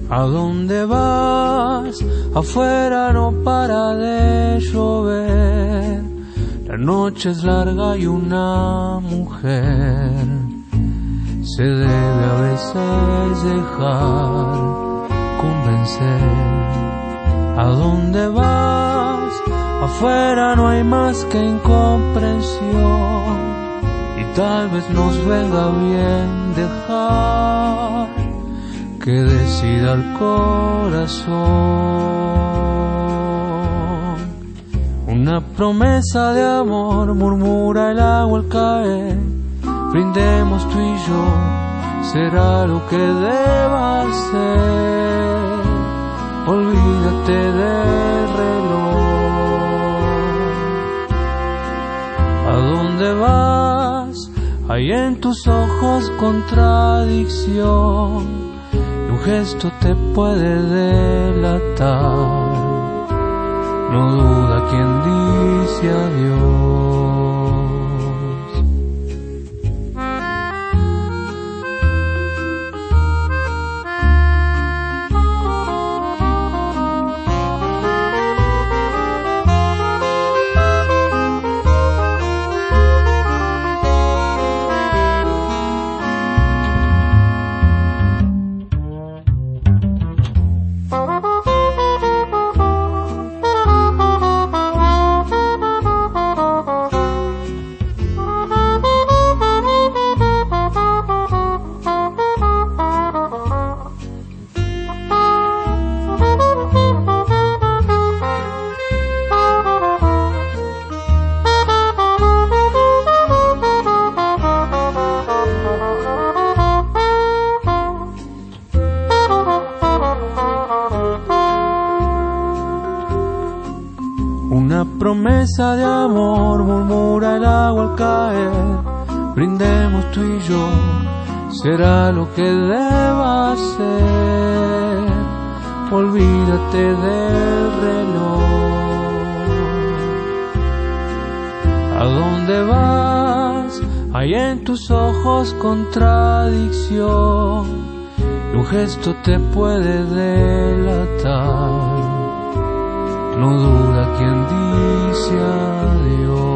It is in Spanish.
¿A dónde vas? Afuera no para de llover. La noche es larga y una mujer se debe a veces dejar convencer. ¿A dónde vas? Afuera no hay más que incomprensión y tal vez nos venga bien dejar que decida el corazón. Una promesa de amor murmura el agua al caer. Brindemos tú y yo, será lo que deba ser. Olvídate del reloj. ¿A dónde vas? Hay en tus ojos contradicción. Un gesto te puede delatar. No duda quien dice adiós. Una promesa de amor murmura el agua al caer. Brindemos tú y yo, será lo que deba ser. Olvídate del reloj. ¿A dónde vas? Hay en tus ojos contradicción. Un gesto te puede delatar. No duda quien dice adiós.